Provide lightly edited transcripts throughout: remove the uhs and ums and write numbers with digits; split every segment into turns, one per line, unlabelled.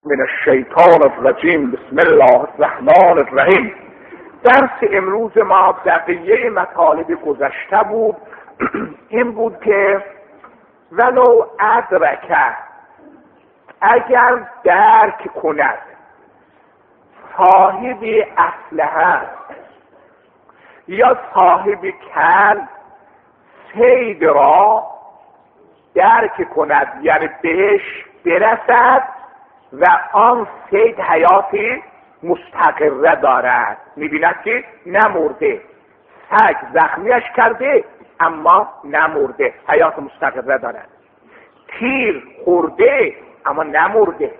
من الشیطان الرجیم. بسم الله الرحمن الرحیم. درس امروز ما بقیه مطالب گذشته بود. این بود که ولو ادرک، اگر درک کند صاحب اسلحه یا صاحب کل صید را درک کند، یعنی بهش برسد و آن صید حیاتی مستقره دارد، میبیند که نمرده، سگ زخمیش کرده اما نمرده، حیات مستقره دارد، تیر خورده اما نمرده،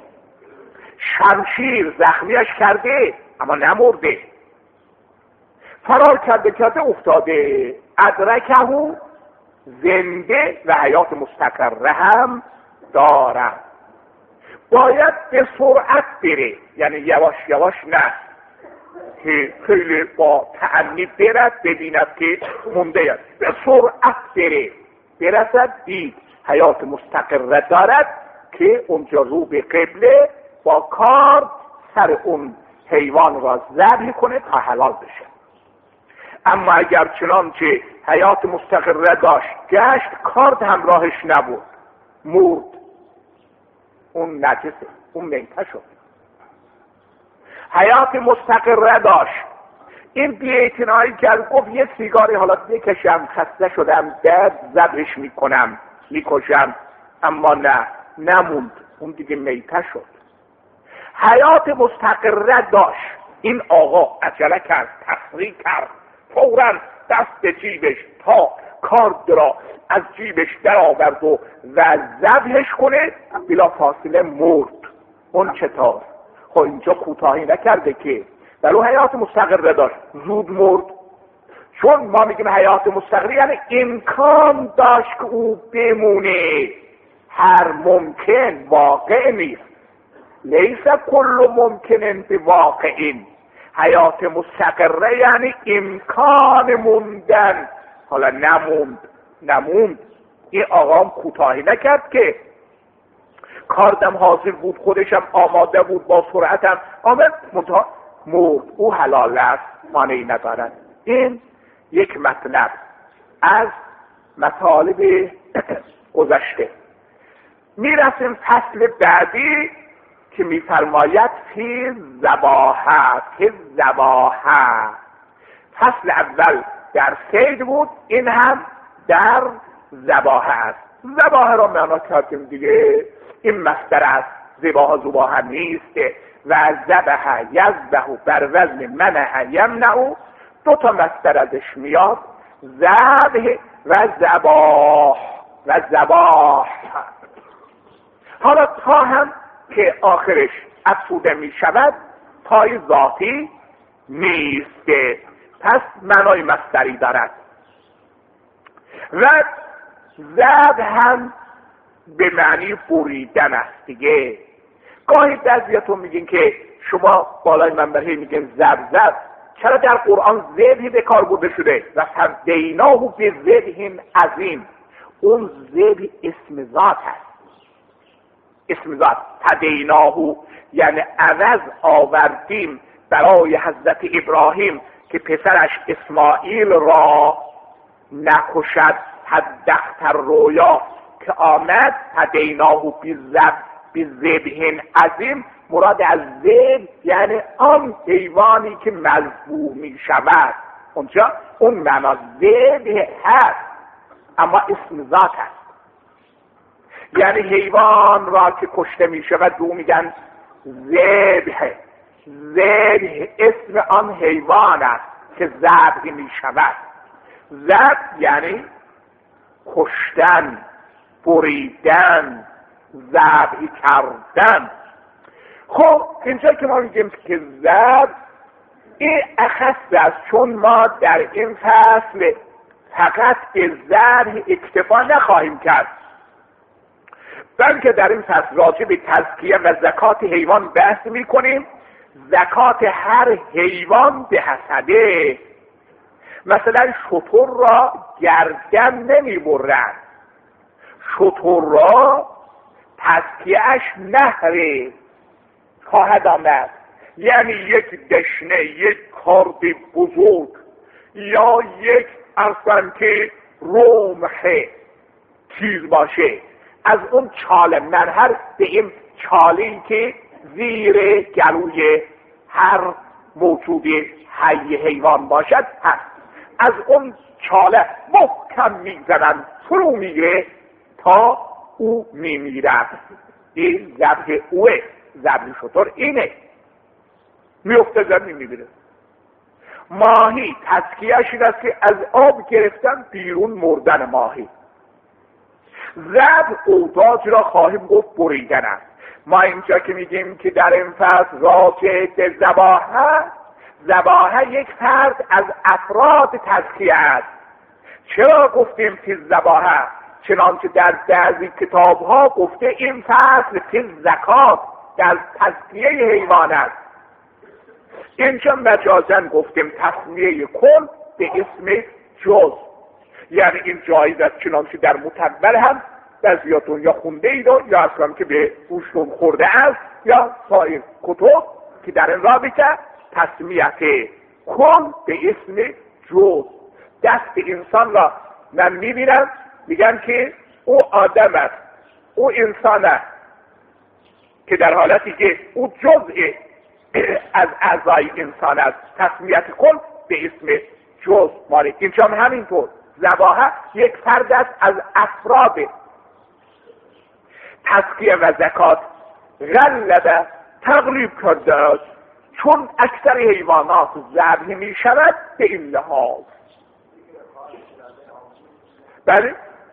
شمشیر زخمیش کرده اما نمرده، فرار کرده افتاده، ادرکه زنده و حیات مستقره هم دارد. باید به سرعت بره، یعنی یواش یواش نه که خیلی با تأنی برد ببیند که مونده است، به سرعت بره برسد دید حیات مستقره دارد که اونجا رو به قبله با کار سر اون حیوان را ذبح کنه تا حلال بشه. اما اگر چنانچه حیات مستقره داشت گشت کارد همراهش نبود، مرد، اون نجسه، اون میته شد. حیات مستقره داشت، این بی‌اعتنایی کرد، گفت یه سیگاری حالا بکشم، خسته شدم، درد ذبحش میکنم میکشم، اما نه، نموند، اون دیگه میته شد. حیات مستقره داشت، این آقا عجله کرد، تسریع کرد، فوراً دست به جیبش تا کارد را از جیبش در آورد و ذبحش کنه، بلا فاصله مرد. اون چطور؟ خب اینجا کوتاهی نکرده که، ولو حیات مستقره داشت زود مرد. چون ما میگیم حیات مستقره یعنی امکان داشت که او بمونه، هر ممکن واقع نیست، لیس کل ممکن بواقع. حیات مستقره یعنی امکان موندن، حالا نموند. این آقام کوتاهی نکرد که کاردم حاضر بود، خودشم آماده بود، با سرعتم آمد، مرد، او حلال است، مانعی ندارد. این یک مطلب از مطالب گذشته. میرسیم فصل بعدی که میفرماید فی ذباحه. فصل اول در صید بود، این هم در ذباحه است. ذباحه را معنا کردیم دیگه، این مصدر است، ذباحه نیست. و ذبح یذبح بر وزن منع یمنع، دو تا مصدر ازش میاد، ذبح و ذباح. حالا تا هم که آخرش افسوده می شود، تای ذاتی نیست، پس معنای مصدری دارد. و ذبح هم به معنی بریدن است دیگه. گاهی بعضیاتون میگین که شما بالای منبر میگین ذبح، چرا در قرآن ذبح به کار برده شده؟ و فدیناه بذبح عظیم. اون ذبح اسم ذات هست، اسم ذات. فدیناه یعنی عوض آوردیم برای حضرت ابراهیم که پسرش اسماعیل را نکشد، حداقل رویا که آمد، فدیناه بذبح عظیم. مراد از ذبح یعنی آن حیوانی که مذبوح می شود، اونجا اون معنا ذبح هست اما اسم ذات هست، یعنی حیوان را که کشته می شود دو میگن ذبح. ذبح اسم آن حیوان است که ذبح می شود. ذبح یعنی کشتن، بریدن، ذبح کردن. خب اینجا که ما میگیم که ذبح، این اخص است، چون ما در این فصل فقط به ذبح اکتفا نخواهیم کرد، بلکه در این فصل راجع به تزکیه و زکات حیوان بحث میکنیم. زکات هر حیوان به حسبه. مثلا شتر را گردن نمیبرند، شتر را تزکیه‌اش نهره، خواهد آمد، یعنی یک دشنه، یک کارد بزرگ یا یک ارسان که رمح تیز باشه، از اون چاله منحر به این چاله‌ای که زیر گلوی هر موجود حی حیوان باشد هست، از اون چاله محکم میزنن، فرو میگیره تا او میمیرد. این ذبح اوه، ذبح شتر اینه، میفته زمین میمیره. ماهی تزکیه‌اش این است که از آب گرفتن بیرون مردن ماهی. ذبح اوتاج را خواهیم گفت بریدن است. ما اینجا که میگیم که در این فصل راجع به ذباحه یک فرد از افراد تزکیه است. چرا گفتیم که ذباحه؟ چنانچه در بعضی کتاب ها گفته این فصل که زکات در تزکیه حیوان است. اینجا مجازاً گفتیم تسمیه کل به اسم جز، یعنی این جایز است، چنانچه در متول هم بعضیاتون یا خونده اید یا اصلا که به گوشتون خورده است یا سایر کتب که در این رابطه تسمیت کل به اسم جز. دست انسان را من میبینم میگن که او آدم است، او انسان است، که در حالتی که او جزء از اعضای انسان است. تسمیت کل به اسم جز ماره. اینجا همینطور ذباحه یک فرد است از افراد تزکیه و زکات. غلبه تغلیب کرده است، چون اکثر حیوانات ذبح می شود به این لحاظ. بله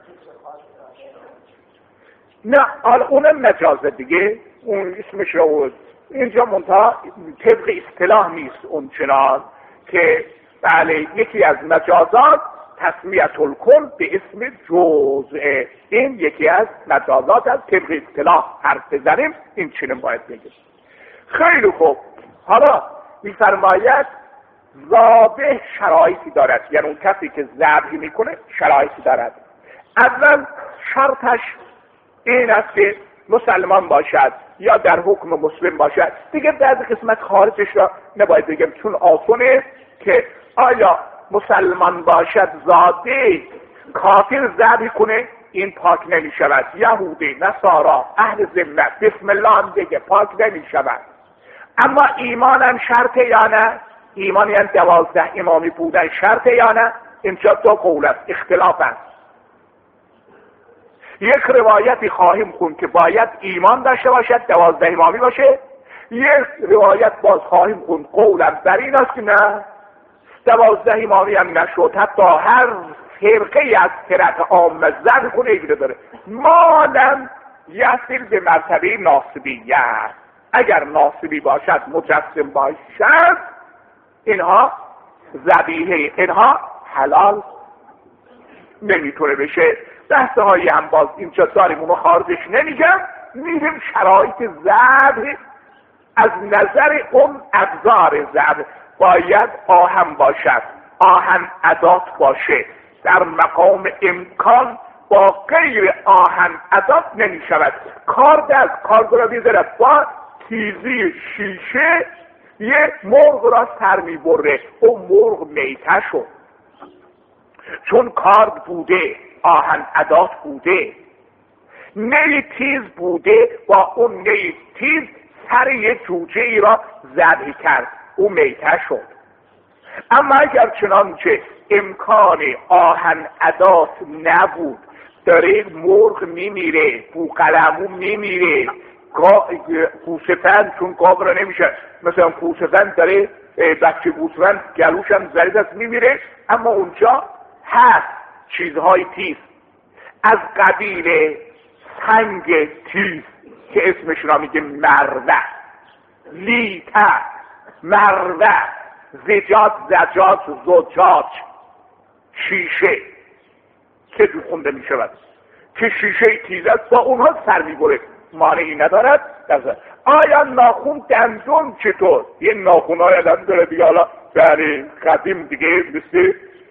نه، اونم مجازه دیگه، اون اسمش رو اینجا منتها طبق اصطلاح نیست اون چنان که بله یکی از مجازات تسمیت الکل به اسم جزء، این یکی از مجازات از طبق اصطلاح حرف بزنیم این چنین باید بگیم. خیلی خوب، حالا میفرماید ذابح شرایطی دارد، یعنی اون کسی که ذبح میکنه شرایطی دارد. اول شرطش این است که مسلمان باشد یا در حکم مسلم باشد. دیگه بعضی قسمت خارجش را نباید بگم چون آسونه که آیا مسلمان باشد زاده کافر ذبح کنه این پاک نمی شود، یهودی، نصارا، اهل ذمت بسم الله هم بگه پاک نمی شود. اما ایمانم شرطه یا نه؟ ایمان یعنی 12 امامی بودن شرطه یا نه؟ اینجا دو قول است، اختلاف است. یک روایتی خواهیم خوند که باید ایمان داشته باشد 12 امامی باشه، یک روایت باز خواهیم خوند قولم بر این است که نه 12 امامی هم نشد، حتی هر فرقه از فرق عامه ذبح کنه ایگره داره، مادم یصل به مرتبه ناصبیت. اگر ناصبی باشد، مجسم باشد، اینها ذبیحه اینها حلال نمیتونه بشه. دسته هایی هم باز اینجا داریم، اونو خارجش نمیگم، میریم شرایط ذبح. از نظر اون ابزار ذبح باید آهن باشد، آهن ادات باشه، در مقام امکان با غیر آهن ادات نمی شود. کارگاه را بیدارد با تیزی شیشه یه مرغ را سر می بره، اون مرغ میته شد، چون کارد بوده، آهن ادات بوده، نی تیز بوده، با اون نی تیز سر یه جوجه ای را ذبح کرد، او میته شد. اما اگر چنانچه امکان آهن ادات نبود، داره مرغ میمیره، بوقلمون میمیره، گوسفند چون گاو را نمیشه، مثلا گوسفند داره بچه گوسفند گلوش هم زرید است میمیره، اما اونجا هست چیزهای تیز از قبیل سنگ تیز که اسمش را میگه مروه، لیته، مروه، زجاج، زجاج، شیشه که جو خونده می شود که شیشه تیز است، با اونها سر می بره، مانعی ندارد. آیا ناخون دندون چطور؟ یه ناخون های آدم داره دیگه، حالا برای قدیم دیگه مثل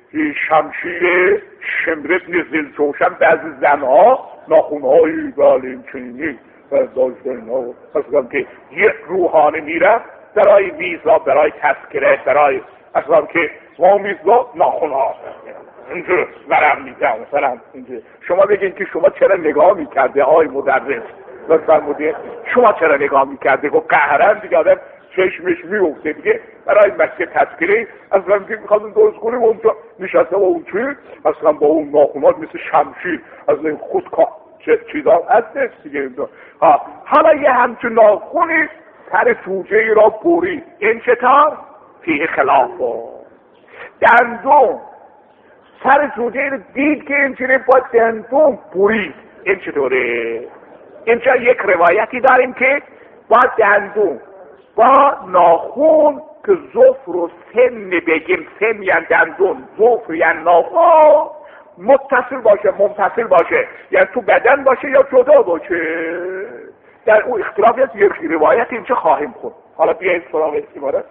شمشیر شمرت زل جوشن بعضی زنها ناخون های این چنینی داشته اینا. اصلا که یک روحانی میرفت برای ویزا، برای تذکره، برای اصلا که ما ویزا ناخونها اینجا ورم میزن مثلا اینجا. شما بگین که شما چرا نگاه میکرده آی مدرس لطفا مدیر، شما چرا نگاه میکرده؟ گفت قهرن دیگه آدم چشمش میفته دیگه. برای مسئله تذکره اصلا که میخواستم درست کنیم اونجا نشسته با اون چی اصلا با اون ناخونات مثل شمشیر از این خودکار چیزا هست دیگه. حالا یه همچون ناخونی سر سوجه ای را برید. این چطور؟ فیه خلافه. دندون سر سوجه ای رو دید که این چیزی با دندون برید. این چطوره؟ اینجا یک روایتی داریم که با دندون با ناخون که ظفر و سن بگیم، سن یعنی دندون، ظفر یعنی ناخون، متصل باشه، منفصل باشه، یعنی تو بدن باشه یا جدا باشه. در اون اختلافی از یک روایت اینجا خواهیم خود. حالا بیایید سراغ عبارت.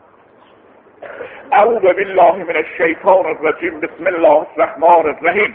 اعوذ بالله من الشیطان الرجیم. بسم الله الرحمن الرحیم.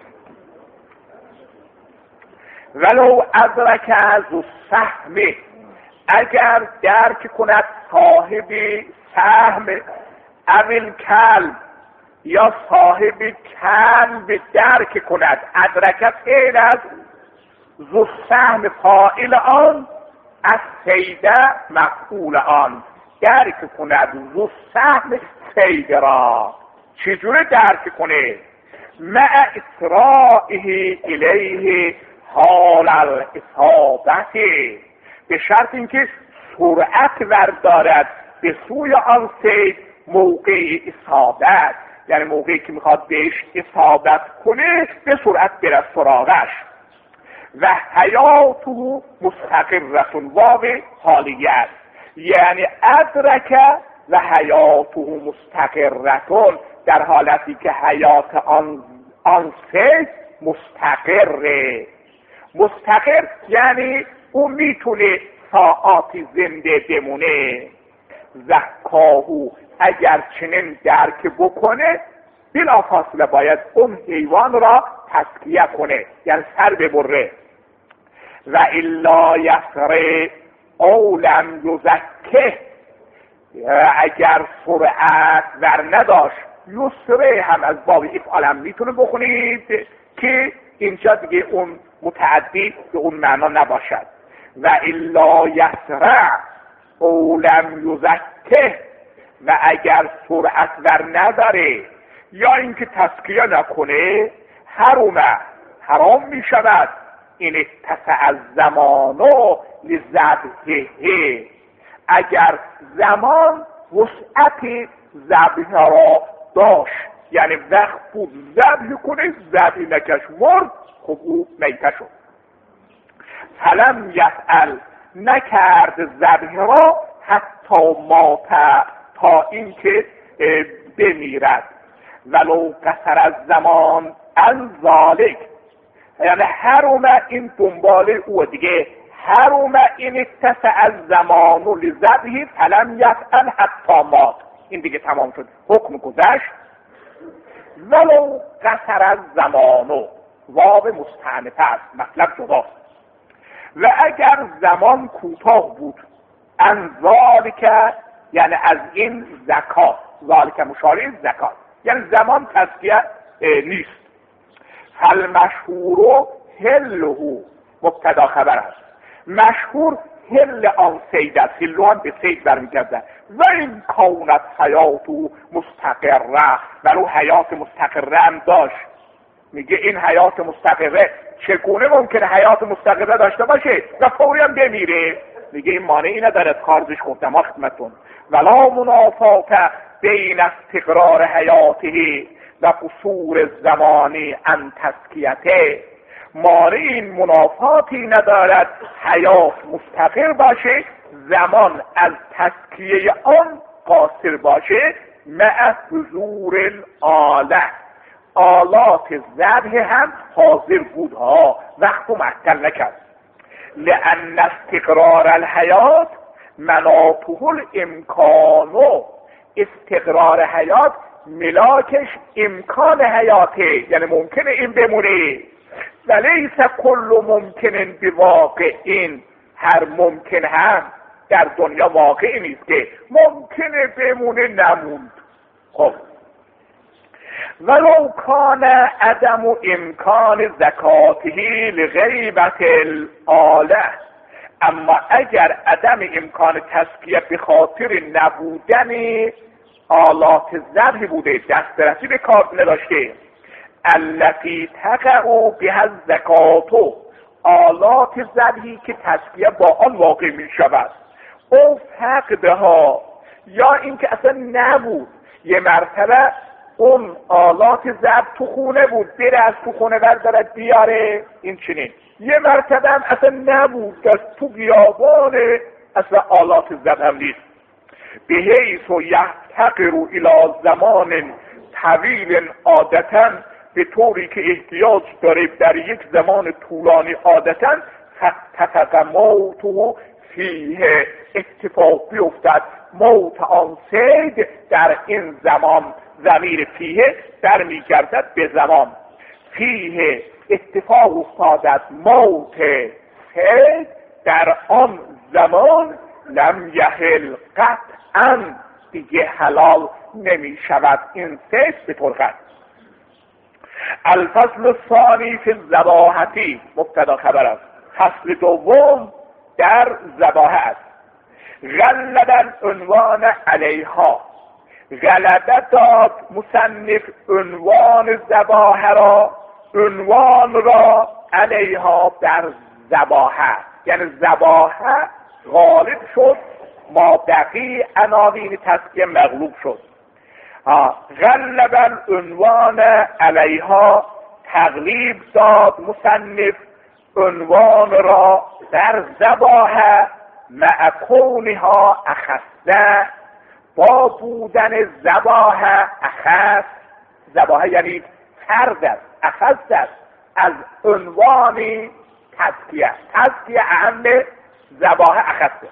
ولو ادرک از السهم، اگر درک کند صاحبی سهم، اول کلب یا صاحب کلب درک کند. ادرک فعل از ذو سهم فاعل آن، از سیده مفعول آن. درک کند ذو سهم سیده را. چجوری درک کنه؟ مع اسرائه الیه حال الاصابت، به شرط اینکه سرعت وردارد به سوی آن سید موقع اصابت، یعنی موقعی که میخواد بهش اصابت کنه به سرعت برد سراغش. و حیاته مستقرتون، واو حالیت، یعنی ادرک و حیاته مستقرتون، در حالتی که حیات آن سید مستقره. مستقر یعنی اون میتونه ساعاتی زنده بمونه. زکاهو، اگر چنین درک بکنه بلافاصله باید اون حیوان را تزکیه کنه، یعنی سر ببره. و الا یسره او لم یزکه، اگر سرعت ور نداشت، یسره هم از باب افعال میتونه بخونید که اینجا دیگه اون متعدی به اون معنا نباشد. و الا یسرع او لم یزکه، و اگر سرعت ور نداره یا اینکه تزکیه نکنه، حرام می شود. این اتسع الزمانو لذبحه، اگر زمان وسعت ذبح را داشت، یعنی وقت بود ذبح کنه، ذبح نکش مرد، خب او میته شد. فلم یفعل، نکرد ذبح را حتی مات، تا اینکه بمیرد. ولو قصر از زمان ان ذالک، یعنی حرم این دنباله او دیگه، حرم این اتسع از زمان و لذبحه فلم یفعل حتی مات. این دیگه تمام شد، حکم گذشت. ولو قصر از زمانو، واو مستعنفه است، مطلب جداست. و اگر زمان کوتاه بود، ان ذالک یعنی از این زکات، ذالک مشاره زکات، یعنی زمان تزکیه نیست. فالمشهور حله، مبتدا خبر است. مشهور حل آن سید است، حلو هم به سید برمیگرده. و این کونت حیاتو مستقره، ولو حیات مستقره هم داشت. میگه این حیات مستقره چگونه ممکنه حیات مستقره داشته باشه و فوری هم بمیره؟ میگه این مانعی نداره، خارجش گفتم خدمتتون. ولا منافات بین استقرار حیاته و قصور زمانی عن تزکیته، مانع این منافاتی ندارد حیات مستقر باشه، زمان از تزکیه آن قاصر باشه. مع حضور الاله، آلات ذبح هم حاضر بودها، وقت و معطل نکرد. لأن استقرار الحیات مناطه الامکانو، استقرار حیات ملاکش امکان حیاته، یعنی ممکنه این بمونه. ولیس کل ممکن بواقع، این هر ممکن هم در دنیا واقعی نیست که ممکنه بمونه نموند. خب ولو کان عدم امکان زکاته لغیبت الاله، اما اگر عدم امکان تزکیه به خاطر نبودن آلات ذبح بوده، دسترسی به کار نداشته، التي تقع بها الزکات، آلات ذبحی که تزکیه با آن واقع می شود، او فقدها، یا اینکه اصلا نبود، یه مرتبه اون آلات ضبط تو خونه بود، بره از تو خونه بردارد بیاره، این چنین. یه مرتبه هم اصلا نبود، از تو بیابان اصلا آلات ضبط هم نیست. به حیث و یحتقر الی زمان طویل عادتا، به طوری که احتیاج داره در یک زمان طولانی عادتا تتق موته فیه، اتفاق بیفتد موت آن صید در این زمان. ضمیر فیه در میگردد به زمان. فیه اتفاق افتادد موت صید در آن زمان، لم یحل قطعا، دیگه حلال نمی شود این صید به طور قطع. الفصل الثانی فی الذباحة، مبتدا خبر است. فصل دوم در ذباحه است. غلب عنوان علیها، غلبه داد مصنف عنوان ذباحه را، عنوان را علیها در ذباحه، یعنی ذباحه غالب شد، ما بقی عناوین تزکیه مغلوب شد. غلب عنوان علیها، تغلیب داد مصنف عنوان را در ذباحه، مع کونها اخصه، با بودن ذباحه اخص، ذباحه یعنی فرد است، اخص است از عنوان تزکیه، تزکیه اهم، ذباحه اخصه.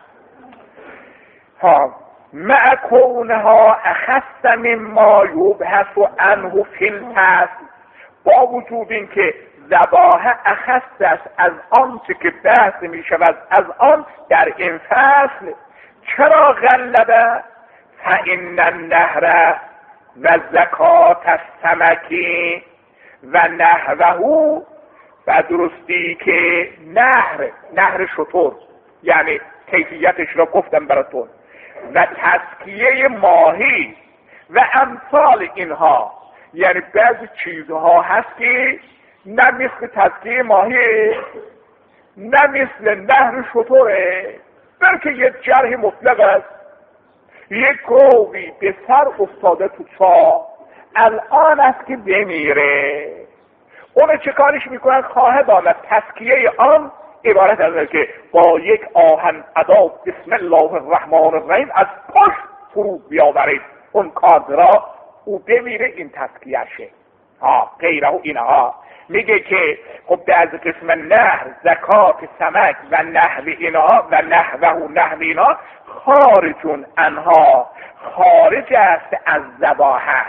مع کونها اخص مما یبحث عنه فی الفصل، با وجود این که ذباحه اخص است از آنچه که بحث می شود از آن در این فصل. چرا غلبه؟ فإن النهر و زکات السمکی و نحوه، و درستی که نهر شتر، یعنی کیفیتش را گفتم براتون، و تزکیه ماهی و امثال اینها، یعنی بعضی چیزها هست که نه مثل تزکیه ماهی، نه مثل نهر شتره، بلکه یک جرح مطلق است. یک گاوی به سر افتاده تو چاه، الان است که بمیره، اون چه کارش میکنن؟ خواهد آمد تزکیه آن عبارت از که با یک آهن اداب بسم الله الرحمن الرحیم از پشت فرود بیاورید اون کارد را، او بمیره، این تزکیهشه. غیره و اینها میگه که خب در قسم نهر، زکات سمک و نحو اینها و نحو اینها خارجون انها، خارج است از ذباحه.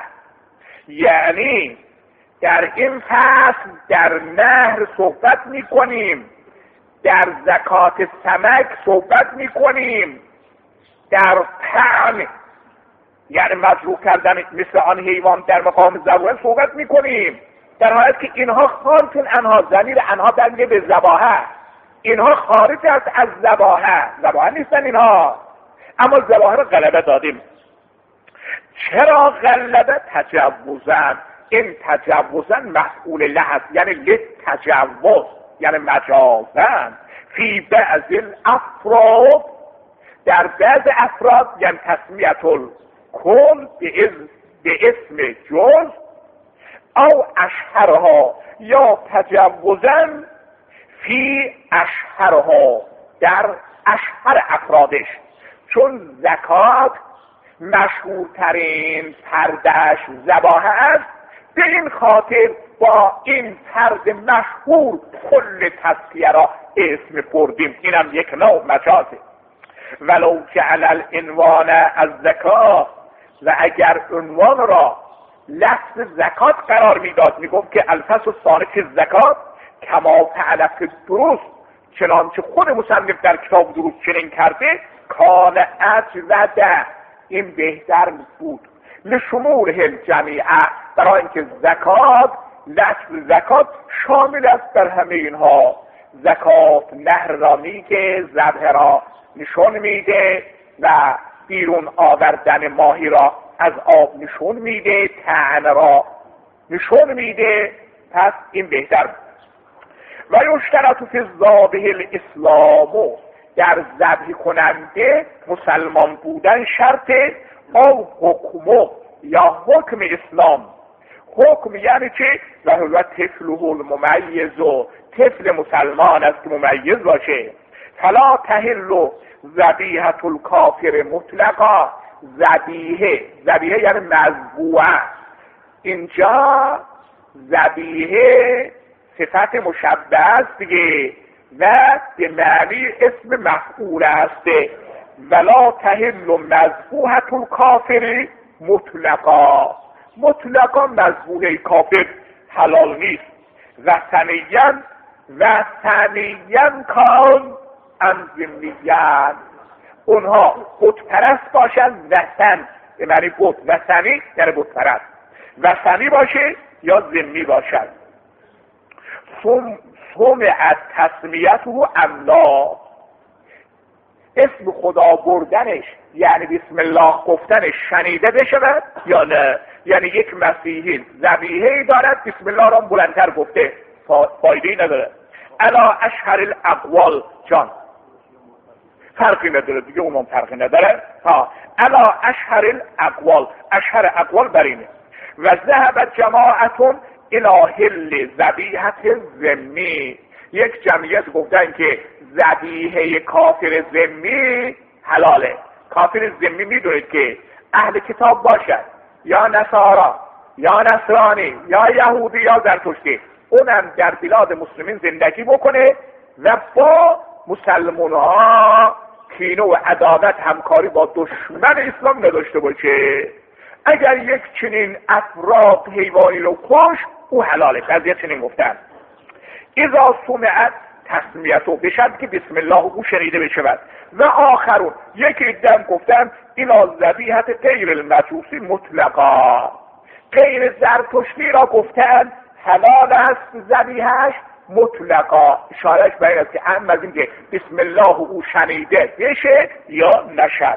یعنی در این فصل در نهر صحبت میکنیم، در زکات سمک صحبت میکنیم، در طعن یعنی مجروح کردن مثل آن حیوان در مقام ذباحه صحبت میکنیم، در حالت که اینها خارجون انها، ضمیر انها برمیگه به ذباحه، اینها خارج است از ذباحه نیستن اینها، اما ذباحه را غلبه دادیم. چرا غلبه؟ تجوزن، این تجوزن مفعول له است، یعنی للتجوز، یعنی مجازن، فی بعض الافراد، در بعض افراد، یعنی تسمیت الکل به اسم جز، او اشهرها، یا تجوزن فی اشهرها، در اشهر افرادش، چون زکات مشهورترین پردهش ذباحه است، به این خاطر با این فرد مشهور کل تزکیه را اسم بردیم. اینم یک نوع مجازه. ولو جعل العنوان از زکات، و اگر عنوان را لفظ زکات قرار میداد، میگفت که الفصل الثانی فی الزکات، کما فعل فی الدروس، چنانچه خود مصنف در کتاب دروس چنین کرده، کان اجود، این بهتر بود، لشموله الجمیع، برای اینکه زکات، لفظ زکات شامل است در همه اینها. زکات نهر را میگه، ذبح را نشون میده و بیرون آوردن ماهی را از آب نشون میده، طعن را نشون میده. پس این بهتر. و یشترط فی الذابح الاسلام، در ذبح کننده مسلمان بودن شرطه، او حکم، یا حکم اسلام. حکم یعنی چه؟ و هو طفله الممیز، طفل مسلمان است که ممیز باشه. فلا تحل ذبیحة الکافر مطلقا، ذبیحه یعنی مذبوحه. اینجا ذبیحه صفت مشبه است دیگه و به معنی اسم مفعول است. ولا تحل مذبوحة الکافر مطلقا، مطلقا مذبوحه کافر حلال نیست. و ثانیاً کان ام ذمیان، اونها بت پرست باشن، وثن به معنی بت، وثنی یعنی بت پرست، وثنی باشه یا ذمی باشد. سمعت تسمیته ام لا، اسم خدا بردنش یعنی بسم الله گفتنش شنیده بشود یا نه؟ یعنی یک مسیحی ذبیحه‌ای دارد بسم الله را بلندتر گفته، فایده‌ای نداره. الا اشهر الاقوال، جان فرقی نداره دیگه، اونم فرقی نداره. الا اشهر الاقوال، اشهر اقوال بر اینه. و ذهب جماعتون الی حل ذبیحة الذمی، یک جمعیت گفتن که ذبیحه کافر ذمی حلاله. کافر ذمی میدونید که اهل کتاب باشد، یا نصارا یا نصرانی یا یهودی یا زرتشتی، اونم در بلاد مسلمین زندگی بکنه و با مسلمان ها کینه و عداوت، همکاری با دشمن اسلام نداشته باشه. اگر یک چنین افراد حیوانی رو کش، او حلاله. بعضی چنین گفتن اذا سمعت تسمیته، بشد که بسم الله او شنیده بشود. و آخرون، یکی دم گفتن اینا ذبیحة غیر المجوسی مطلقا، غیر زرتشتی را گفتن حلال است ذبیحه‌اش مطلقا. اشارهش به این است که هم از این که بسم الله او شنیده بشه یا نشد.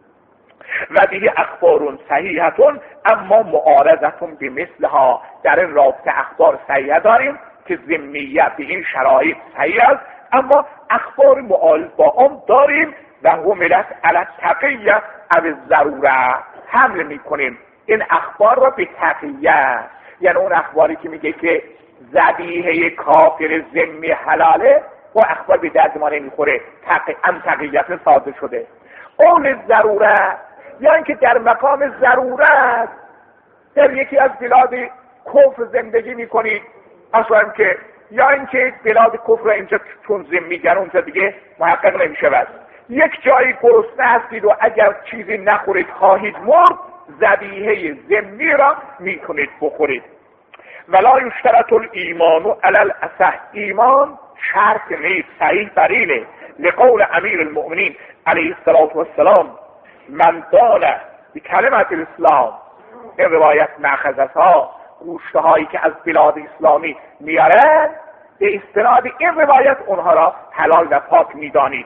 و دیگه اخبارون صحیحتون اما معارضتون به مثلها، در این رابطه اخبار صحیحه داریم که ذمیه به این شرایط صحیح است، اما اخبار معارض با آن داریم و حملت علی التقیه او الضروره، حمل میکنیم این اخبار را به تقیه، یعنی اون اخباری که میگه که ذبیحه کافر ذمی حلاله، و اخبار به درد ما نمیخوره، تقییت صادر شده. اول ضروره، یا اینکه در مقام ضرورت در یکی از بلاد کفر زندگی میکنید، اصلا که یا اینکه بلاد کفر اینجا چون ذمی‌گر اونجا دیگه محقق نمیشود، یک جایی گرسنه هستید و اگر چیزی نخورید خواهید مرد، ذبیحه ذمی را میکنید بخورید. ولا یشترط الایمان علی الاصح، ایمان شرط نیست، صحیح بر اینه. لقول امیر المؤمنین علیه السلام من دان بکلمت الاسلام، این روایت مأخذها گوشته هایی که از بلاد اسلامی میارن، به استناد این روایت اونها را حلال و پاک میدانید.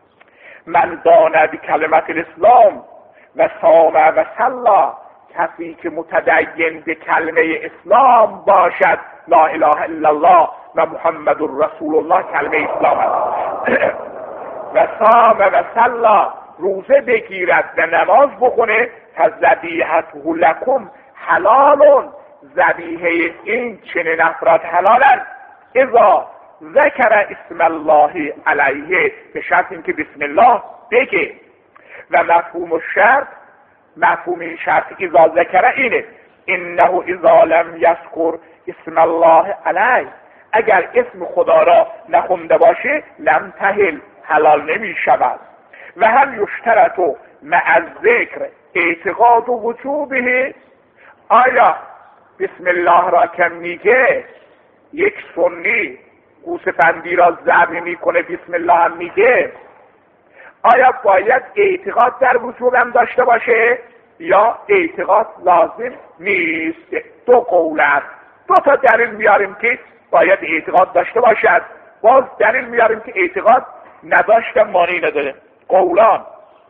من دان بکلمت الاسلام و صام و صلی، کسی که متدین به کلمه اسلام باشد، لا اله الا الله و محمد رسول الله کلمه اسلام است، و صام و صلی، روزه بگیرد و نماز بخونه، فذبیحته لکم حلال، ذبیحه این چنین افراد حلالند. اذا ذکر اسم الله علیه، به شرط اینکه بسم الله بگه. و مفهوم الشرط، مفهوم این شرط اذا ذکر اینه، انه اذا لم یذکر اسم الله علیه، اگر اسم خدا را نخونده باشه لم تحل، حلال نمی شود. و هم یشترط مع الذکر اعتقاد وجوبه، آیا بسم الله را که میگه یک سنی گوسفندی را ذبح میکنه بسم الله هم میگه، آیا باید اعتقاد در وجوبم داشته باشه یا اعتقاد لازم نیست؟ دو قول است. دو تا دلیل میاریم که باید اعتقاد داشته باشد، باز دلیل میاریم که اعتقاد نداشته مانی نداره. قولان: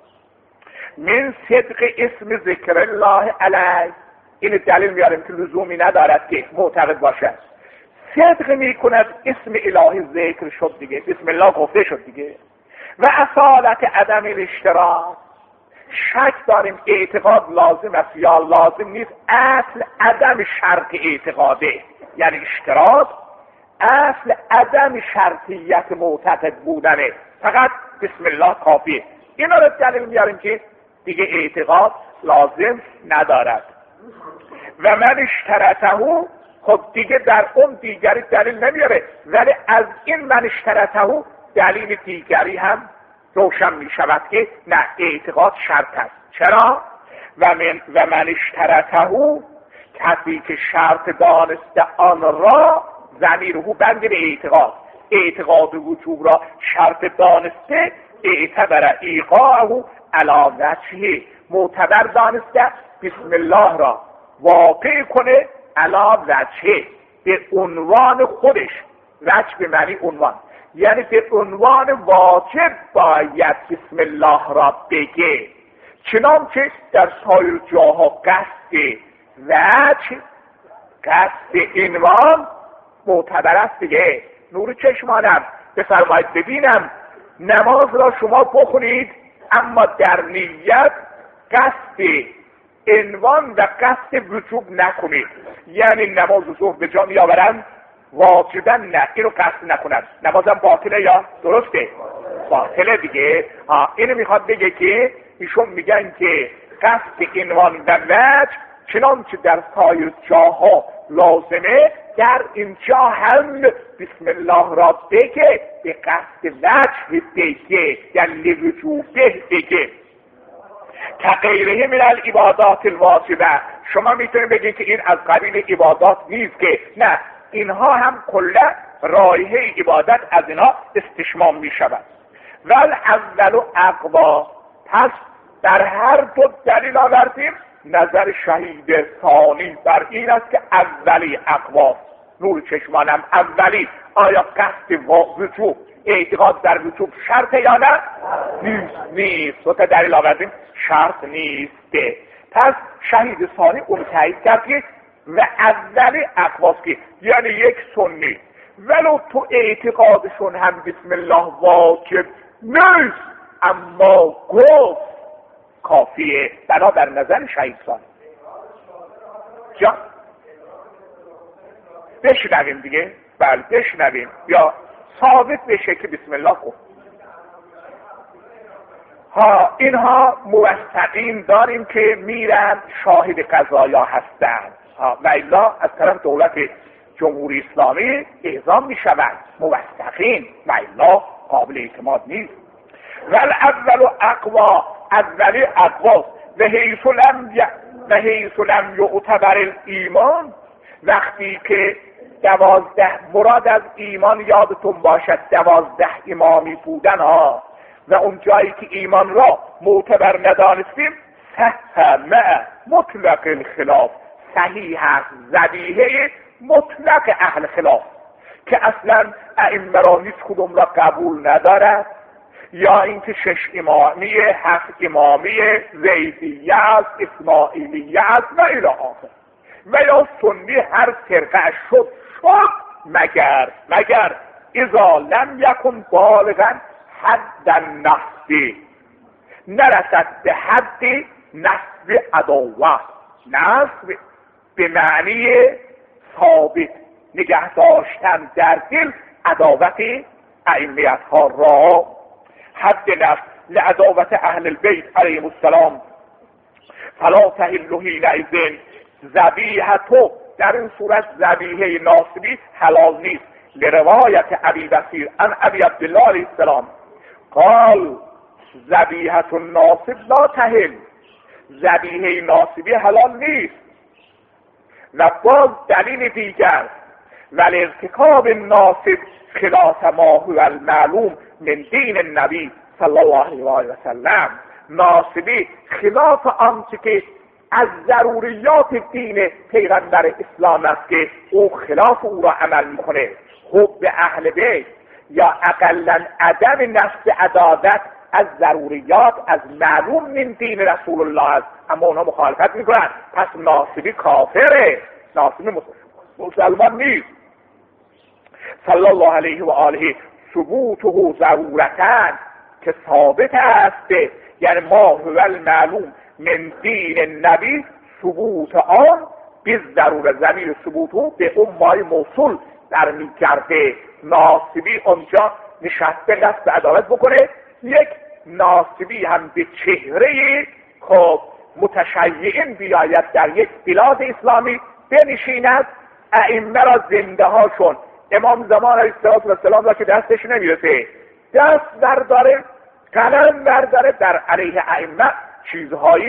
من صدق اسم ذکر الله علیه، این دلیل میاریم که لزومی ندارد که معتقد باشد. صدق میکند اسم الهی ذکر شد دیگه، بسم الله گفته شد دیگه. و اصالت عدم الاشتراک، شک داریم اعتقاد لازم است یا لازم نیست. اصل عدم شرط اعتقاده، یعنی اشتراک اصل عدم شرطیت معتقد بودنه، فقط بسم الله کافیه. اینا رو دلیل میاریم که دیگه اعتقاد لازم ندارد. و من اشترطه، خب دیگه در اون دیگری دلیل نمیاره، ولی از این من اشترطه دلیل دیگری هم روشن می شود که نه، اعتقاد شرط است. چرا؟ و من اشترطه، کسی که شرط دانسته آن را، ضمیر او بند به اعتقاد وجوب را شرط دانسته، اعتبر ایقاعه علی وجهه، معتبر دانسته بسم الله را واقع کنه علی وجهه، به عنوان خودش. وجه به معنی عنوان، یعنی به عنوان واجب باید بسم الله را بگه، چنانچه در سایر جاها قصد وجه، قصد عنوان معتبر است دیگه. نور چشمانم بفرمایید ببینم، نماز را شما بخونید اما در نیت قصد عنوان و قصد وجوب نکنید، یعنی نماز ظهر به جا میآورند واجبا نه، اینو قصد نکنند، نمازم باطله یا درسته؟ باطله دیگه. اینو میخواد بگه که ایشون میگن که قصد عنوان و وجه چنانچه در سایر جاها لازمه، در اینجا هم بسم الله را بگه، به قصد وجه بگه، یعنی وجوبه بگه. که غیره من العبادات الواجبه، شما میتونید بگید که این از قبیل عبادات نیست، که نه، اینها هم کلا رایحه عبادت از اینها استشمام میشود. ول اول اقوا، پس در هر دو دلیل آوردیم، نظر شهید ثانی بر این است که اولی اقوا. نور چشمانم، اولی آیا قصد وجوب، اعتقاد در وجوب شرطه یا نه؟ نیست. دو تا دلیل آوردیم، شرط نیسته. پس شهید ثانی اون تایید کرد که و اولی اقواست، که یعنی یک سنی ولو تو اعتقادشون هم بسم الله واجب نیست، اما گفت کافیه، بنابر نظر شهید ثانی. جا بشنویم دیگه، بله بشنویم، یا ثابت بشه که بسم الله گفت. اینها موثقین داریم که میرن شاهد قضایا هستند، و الا از طرف دولت جمهوری اسلامی اعزام میشوند موثقین، و الا قابل اعتماد نیست. ول اول اقوا، اولی اقواست. و حیث لم یعتبر الایمان، وقتی که 12 مراد از ایمان یادتون باشد 12 امامی بودن ها، و اون جایی که ایمان را معتبر ندانستیم، صح مع مطلق الخلاف، صحیح هست ذبیحه مطلق اهل خلاف، که اصلا ائمه را هیچ کدوم را قبول ندارد، یا اینکه 6 امامی 7 امامی زیدیه است، اسماعیلیه است و الی آخر، و یا سنی هر فرقه شد مگر اذا لم یکن بالغا حد النصب، نرسد به حد نصب عداوت. نصب به معنی ثابت نگه داشتن در دل عداوت ائمه ها را، حد نصب لعداوت اهل البیت علیهم السلام، فلا تحل حینئذ ذبیحته، در این صورت ذبیحه ناصبی حلال نیست. لروایت ابی بصیر عن ابی عبدالله علیه السلام قال ذبیحه الناصب لا تحل، ذبیحه ناصبی حلال نیست. و باز دلیل دیگر، ولی ارتکاب ناصب خلاف ما هو المعلوم من دین النبی صلی الله علیه و آله و سلم. ناصبی خلاف آنچه که از ضروریات دین پیغمبر اسلام است که او خلاف او را عمل میکنه. حب اهل بیت یا اقلا عدم نشر عداوت از ضروریات از معلوم من دین رسول الله است، اما اونها مخالفت میکنن. پس ناصبی کافره، ناصبی مسلمان نیست. صلی الله علیه و آله ثبوته ضرورتن که ثابت است، یعنی ما هو المعلوم من دین النبی ثبوت آن بیز ضروره. ضمیر ثبوتو به اون مای موصول در میگرده. ناصبی اونجا نشسته دست به عدالت بکنه. یک ناصبی هم به چهره خب متشیعین بیاید در یک بلاد اسلامی بنشیند، ائمه را زنده هاشون امام زمان علیه السلام را که دستش نمیرسه دست برداره، قلم برداره، در علیه ائمه چیزهایی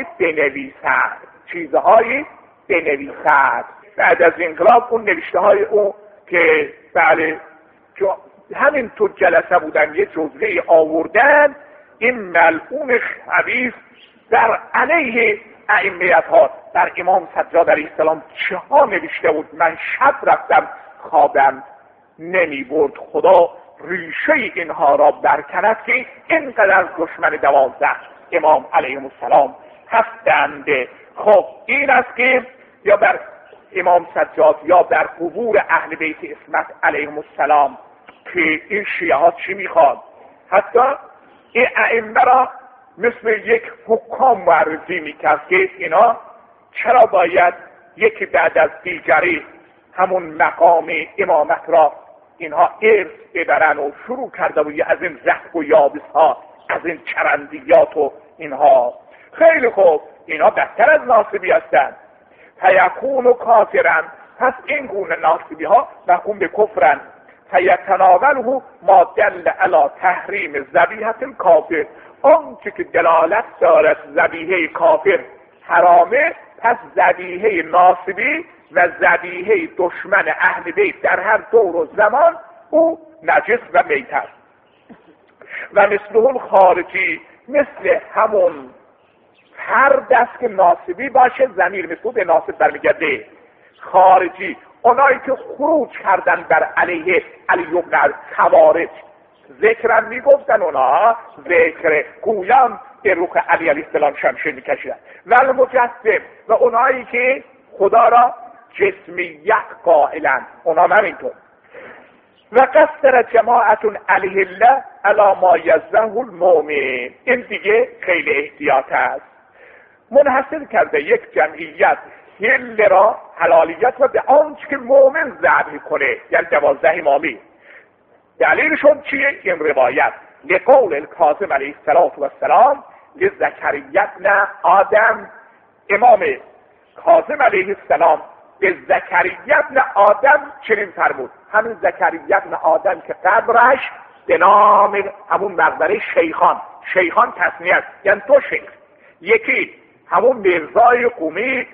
بنویسد. بعد از انقلاب اون نوشته های او که بله همین تو جلسه بودن یه جزوه آوردن، این ملعون خبیث در علیه ائمه ها، در امام سجاد علیه السلام چه ها نوشته بود. من شب رفتم خوابم نمی برد. خدا ریشه اینها را برکند که اینقدر دشمن 12 امام علیه السلام هستند. خب این است که یا بر امام سجاد یا در قبور اهل بیت عصمت علیهم السلام که این شیعه ها چی میخواد؟ حتی این ائمه را مثل یک حکام معرفی میکرد که اینا چرا باید یکی بعد از دیگری همون مقام امامت را اینها ارث ببرن و شروع کرده و از این زحف و یابس ها، از این چرندیات و اینها. خیلی خوب، اینا بدتر از ناصبی هستند. فیکون و کافرن، پس این گونه ناصبی ها محکوم به کفرن. فیتناوله ما دل علی تحریم ذبیحه الکافر، آنچه که دلالت دارد ذبیحه کافر حرامه، پس ذبیحه ناصبی و ذبیحه دشمن اهل بیت در هر دور و زمان او نجس و میت است. و مثله الخارجی، مثل همون هر دست که ناصبی باشه ضمیر مثل به ناصب برمیگرده. خارجی اونایی که خروج کردن بر علیه علی بن خوارج، ذکرم میگفتن، اونا ذکر گویان به روح علی علیه السلام شمشیر میکشیدن. و المجسم و اونایی که خدا را جسمیت قائلن، اونا هم اینطور. و قصر جماعتون علیه الله علی ما یزده المؤمن، این دیگه خیلی احتیاط است. منحصر کرده یک جمعیت حل را، حلالیت را به آنچه که مؤمن ذبح کنه، یعنی 12 امامی. دلیلشون چیه؟ این روایت لقول الکاظم علیه السلام لزکریا بن آدم، امام کاظم علیه السلام به زکریا بن آدم چنین فرمود. همین زکریا بن آدم که قبرش به نام همون مقبره شیخان تصنیه است، یعنی 2 شیخ. یکی همون میرزای قمی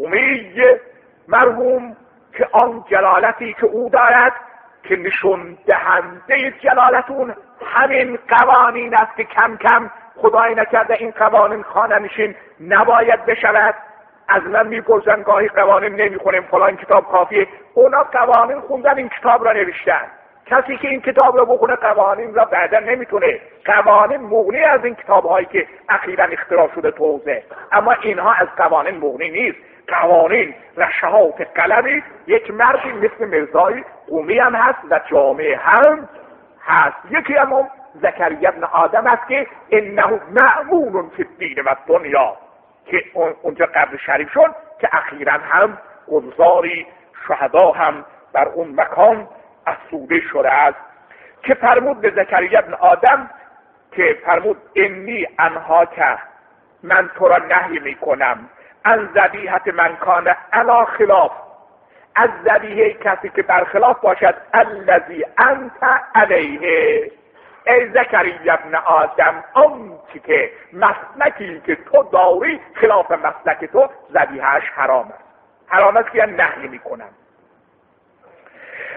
مرحوم که آن جلالتی که او دارد که نشون دهنده جلالت اون همین قوانین است که کم کم خدای نکرده این قوانین خانه نشین نباید بشود. از من میپرسن گاهی قوانین نمیخونیم، فلان کتاب کافیه. اونا قوانین خوندن، این کتاب را نوشتن. کسی که این کتاب را بخونه قوانین را بعدا نمیتونه. قوانین مغنی از این کتاب هایی که اخیراً اختراع شده توزه، اما اینها از قوانین مغنی نیست. قوانین رشحات قلمی یک مردی مثل مرزای قمی هم هست و جامعه هم هست. یکی هم زکریا بن آدم است که انه مأمون فی الدین و دنیا، که اونجا قبر شریف شد که اخیراً هم گلزاری شهدا هم بر اون مکان افسوده شده است. که فرمود به زکریا بن آدم که فرمود انی انها که من تو را نهی میکنم از ذبیحه من کان علی خلاف، از ذبیحه کسی که برخلاف باشد الذی انت علیه. ای زکریا بن آدم، آنچه که مسلکی که تو داری خلاف مسلک تو، ذبیحه‌اش حرام است. حرام است که نهی میکنم.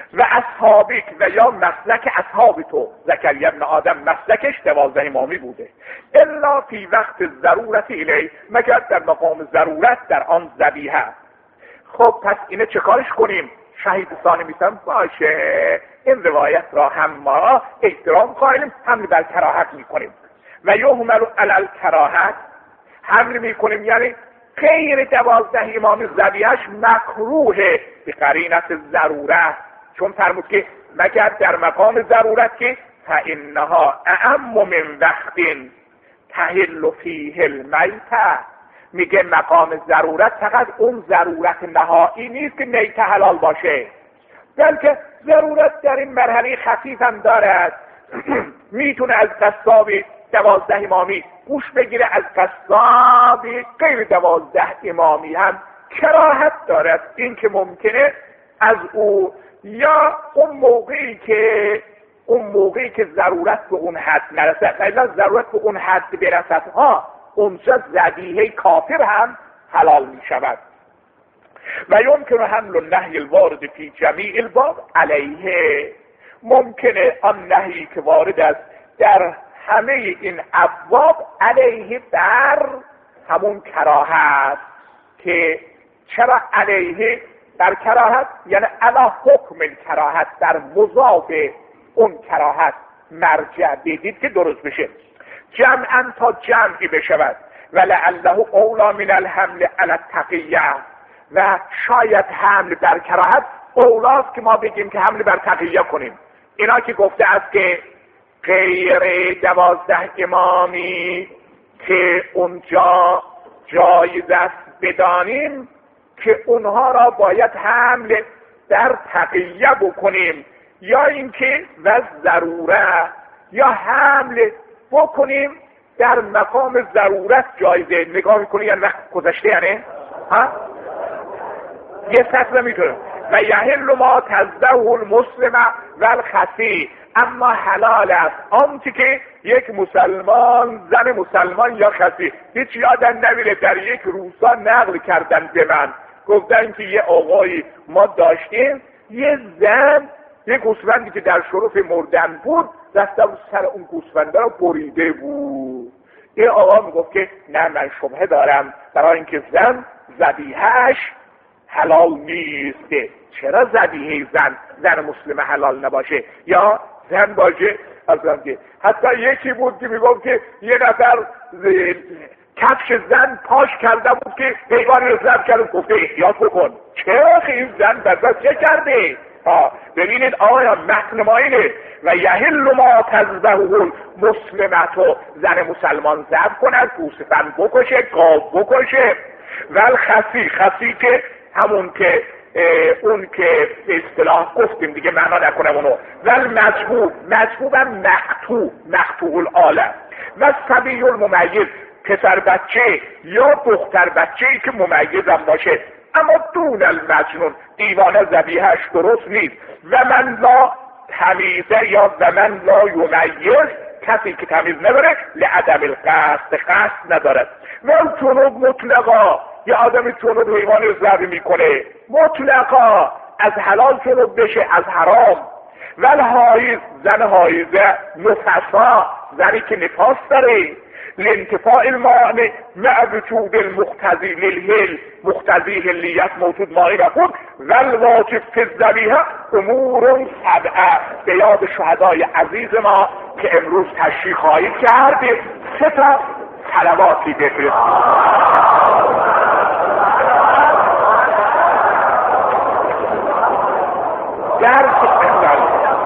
و اصحابک و یا مسلک اصحاب تو، زکریا ابن آدم مسلکش 12 امامی بوده، الا فی وقت ضرورت الی، مگر در مقام ضرورت در آن ذبیحه. خب پس اینه چه کارش کنیم؟ شهید ثانی میسن باشه، این روایت را هم ما احترام قائلیم، حمل بر کراهت میکنیم. و یحمل علی الکراهت، حمل میکنیم یعنی غیر 12 امام ذبیحش مکروه به قرینت ضرورت، چون فرمود که مگر در مقام ضرورت که فانها اعم من وقت تحل فیه المیتة، میگه مقام ضرورت فقط اون ضرورت نهایی نیست که میته حلال باشه، بلکه ضرورت در این مرحله خفیف هم دارد. میتونه از قصاب 12 امامی گوش بگیره، از قصاب غیر 12 امامی هم کراهت دارد. این که ممکنه از او یا اون موقعی که ضرورت به اون حد نرسد، الا ضرورت به اون حد برسد اونجا ذبیحه کافر هم حلال می شود. و یمکن حمل النهی الوارد فی جمیع الباب علیه، ممکنه آن نهی که وارد است در همه این ابواب علیه بر همون کراهت. که چرا علیه بر کراهت؟ یعنی علی حکم کراهت، در مضاف اون کراهت مرجع بدید که درست بشه، جمعا تا جمعی بشود. ولعله اولا من الحمل علی التقیه، و شاید حمل بر کراهت اولاست که ما بگیم که حمل بر تقیه کنیم. اینا که گفته است که غیر 12 امامی که اونجا جایز است بدانیم که اونها را باید حمل در تقیه بکنیم، یا اینکه و ضروره، یا حمل بکنیم در مقام ضرورت جایزه. نگاه میکنی یعنی وقت گذشته، یعنی یه سطر میتونه. و یحل ما تزده المسلم و الخسی، اما حلال است آنچه که یک مسلمان، زن مسلمان یا خسی، هیچ یادم نمیره در یک روزا نقل کردن به من، گفتن که یه آقایی ما داشتیم، یه زن یه گوسفندی که در شرف مردن بود دسته بود سر اون گوسفنده رو بریده بود. این آقا میگفت که نه من شبهه دارم برای اینکه زن ذبیحه‌اش حلال نیسته. چرا ذبیحه زن مسلم حلال نباشه؟ یا زن باشه اصلا. حتی یکی بود که میگفت که یه نفر کفش زن پاش کرده بود که حیوانی رو ضبط کرد، گفته احتیاط بکن. چرا این زن بزرگ چه کرده؟ ببینید آیا متن ما اینه و یحل ما تذبحه مسلمتو، زن مسلمان ذبح کند، گوسفند بکشه، گاو بکشه. ول خسی که همون که اون که به اصطلاح گفتیم دیگه معنا نکنم اونو. ول مذبوب هم مقطوع العالم. و صبی الممیز، پسر بچه یا دختر بچه ای که ممیز هم باشه، اما دون المجنون، دیوانه ذبیحه‌اش درست نیست. و من لا تمیزه یا و من لا یمیز، کسی که تمیز نداره، لعدم قصد ندارد. و جنوب مطلقا، یه آدم جنوب حیوانی رو ذبح میکنه مطلقا، از حلال جنوب بشه از حرام. ول حایز، زن حایزه، نفسا، زنی که نفاس داره، لانتفاع المانع مع وجود المقتضی للحل، مقتضی حلیت موجود مانع نبود. والواجب فی الذبیحه امور سبعه، به یاد شهدای عزیز ما که امروز تشریح خواهید کرد 3 تا صلواتی بفرستید.